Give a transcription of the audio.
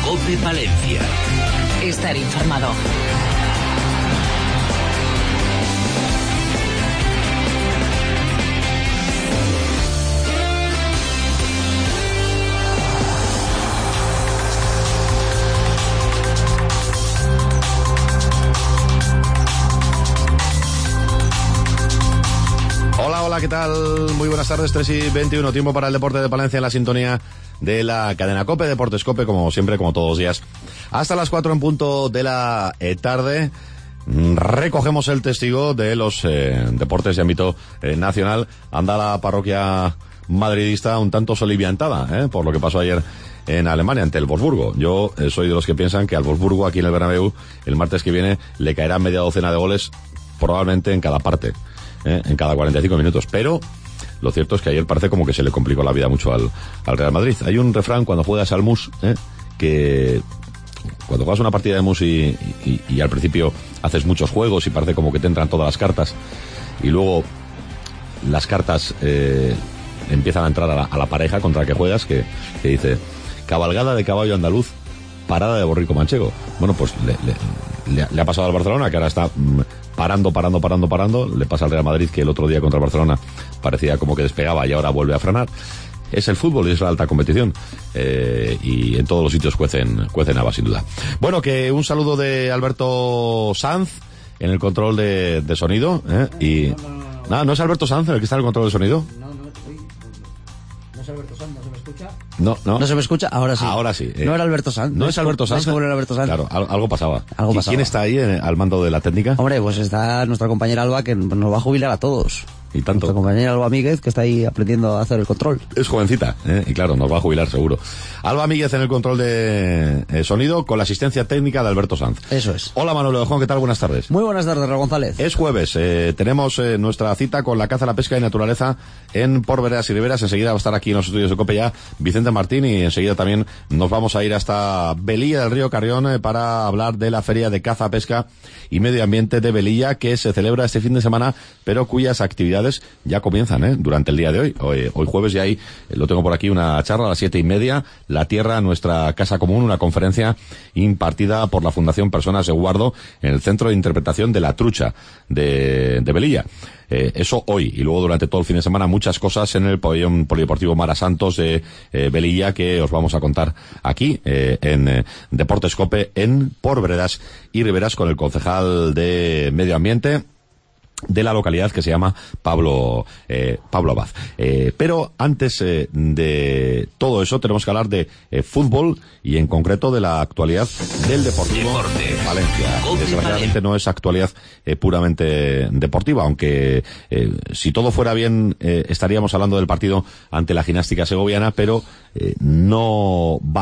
COPE Palencia. Estar informado. Hola, ¿qué tal? Muy buenas tardes, 3:21, tiempo para el deporte de Palencia en la sintonía de la cadena COPE, Deportes COPE, como siempre, como todos los días. Hasta las 4 en punto de la tarde, recogemos el testigo de los deportes de ámbito nacional. Anda la parroquia madridista un tanto soliviantada, por lo que pasó ayer en Alemania ante el Wolfsburgo. Yo soy de los que piensan que al Wolfsburgo aquí en el Bernabéu el martes que viene le caerá media docena de goles, probablemente en cada parte. En cada 45 minutos, pero lo cierto es que ayer parece como que se le complicó la vida mucho al Real Madrid. Hay un refrán cuando juegas al mus, que cuando juegas una partida de mus y al principio haces muchos juegos y parece como que te entran todas las cartas y luego las cartas empiezan a entrar a la pareja contra la que juegas, que dice: cabalgada de caballo andaluz, parada de borrico manchego. Bueno, pues le ha pasado al Barcelona, que ahora está parando. Le pasa al Real Madrid, que el otro día contra el Barcelona parecía como que despegaba y ahora vuelve a frenar. Es el fútbol y es la alta competición, y en todos los sitios cuecen habas, sin duda. Bueno, que un saludo de Alberto Sanz en el control de sonido, y no es Alberto Sanz el que está en el control de sonido. No es Alberto Sanz, ¿no se me escucha? No se me escucha, ahora sí. Ahora sí. No era Alberto Sanz. No es Alberto Sanz. No era Alberto Sanz. Claro, algo pasaba. ¿Quién está ahí al mando de la técnica? Hombre, pues está nuestra compañera Alba, que nos va a jubilar a todos. Y tanto. Nuestra compañera Alba Míguez, que está ahí aprendiendo a hacer el control. Es jovencita, y claro, nos va a jubilar seguro. Alba Míguez en el control de sonido, con la asistencia técnica de Alberto Sanz. Eso es. Hola, Manolo Lejón, ¿qué tal? Buenas tardes. Muy buenas tardes, Raúl González. Es jueves, tenemos nuestra cita con la caza, la pesca y naturaleza en Porveredas y Riberas. Enseguida va a estar aquí en los estudios de COPE ya Vicente Martín, y enseguida también nos vamos a ir hasta Velilla del Río Carrión para hablar de la Feria de Caza, Pesca y Medio Ambiente de Velilla, que se celebra este fin de semana, pero cuyas actividades ya comienzan durante el día de hoy. Hoy jueves ya hay, lo tengo por aquí, una charla a las 7:30, La Tierra, nuestra casa común, una conferencia impartida por la Fundación Personas de Guardo en el Centro de Interpretación de la Trucha de Velilla. Eso hoy, y luego durante todo el fin de semana muchas cosas en el pabellón polideportivo Mara Santos de Velilla, que os vamos a contar aquí en Deportes COPE en Porveredas y Riberas, con el concejal de Medio Ambiente de la localidad, que se llama Pablo Abad. Pero antes de todo eso tenemos que hablar de fútbol, y en concreto de la actualidad del Deportivo Valencia. Desgraciadamente no es actualidad puramente deportiva, aunque si todo fuera bien estaríamos hablando del partido ante la Gimnástica Segoviana, pero no va